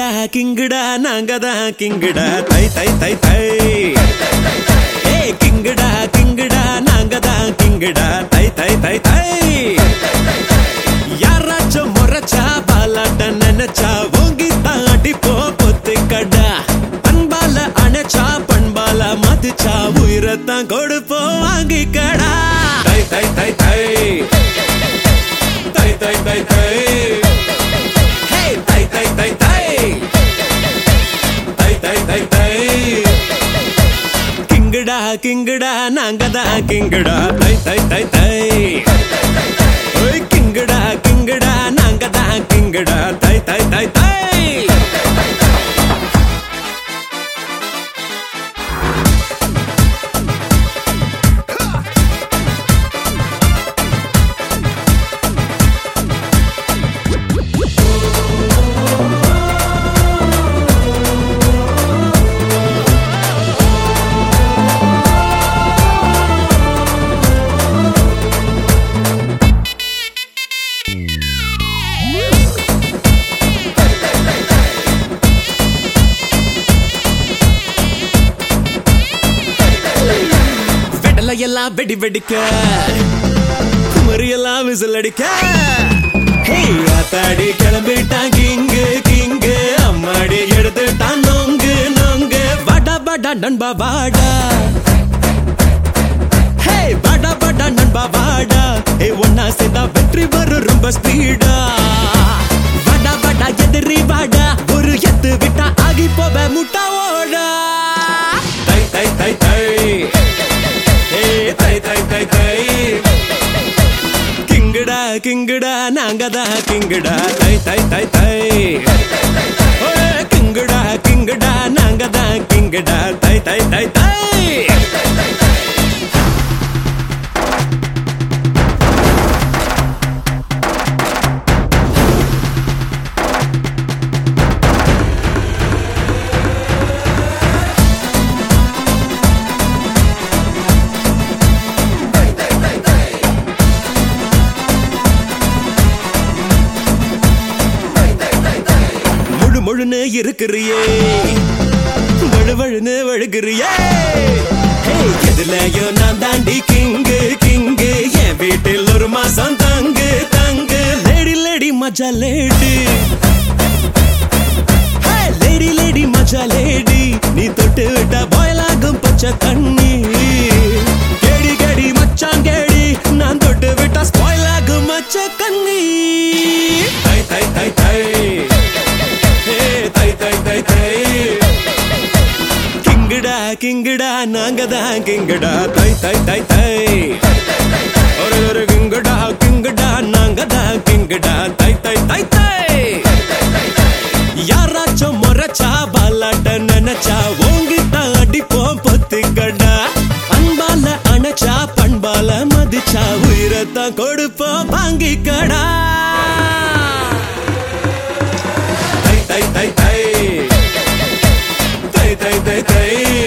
கிங்குடா நாங்கதான் கிங்குடா தை தை தை தை ஏ கிங்குடா நாங்கதான் கிங்குடா தை தை தை தை யாராச்சும் முறைச்சா பாலாட்ட நினைச்சா ஓங்கி தாண்டி போத்து கடா அன்பால அணைச்சா பண்பால மதிச்சா உயிரத்தான் கொடுப்போம் வாங்கி கடா தை தை தை தை தை தை தை தை கிங்குடா நாங்கதான் கிங்குடா தை தை தை தை ஓய் கிங்குடா நாங்கதான் கிங்குடா தை தை தை தை எல்லாம் வெடி வெடிக்க குமரியெல்லாம் விசில் அடிக்க ஆத்தாடி கிளம்பிட்டான் கிங்கு கிங்கு அம்மாடி எடுத்துட்டான் நொங்கு நொங்கு வாடா வாடா நண்பா வாடா வாடா வாடா நண்பா வாடா ஒன்னா சேர்ந்தா வெற்றி வரும் ரொம்ப ஸ்பீடா வாடா வாடா எதிரி வாடா ஒரு எத்து விட்டா ஆகி போவ முட்டா ஓடா தை தை தை தை தை தை தை தை கிங்குடா நாங்கதான் கிங்குடா தை தை தை தை கிங்குடா நாங்கதான் கிங்குடா தை தை தை தை முழுன்னு இருக்கிறியே வழுவழுன்னு வழுகிறியே எதுலயோ நான் தாண்டி கிங்கு கிங்கு என் வீட்டில் ஒரு மாசம் தங்கு தங்கு லேடி லேடி மஜா லேடி லேடி லேடி மஜா லேடி நீ தொட்டு விட்ட பாயலாகும் பச்சை தண்ணி கேடி கேடி மச்சான் கேடி நான் தொட்டு விட்ட ஸ்பாயிலாகும் மச்ச கண்ணி தை தை தை தை கிங்குடா நாங்கதான் கிங்குடா தை தை தை தை ஒரு கிங்குடா நாங்கதான் கிங்குடா தை தை தை தை யாராச்சும் முறைச்சா பாலாட்ட நினைச்சா ஓங்கி தாடிப்போம் பத்து கடா அன்பால அணைச்சா பண்பால மதிச்சா உயிரத்தான் கொடுப்போம் வாங்கி கடா தை தை தை தை தை தை தை தை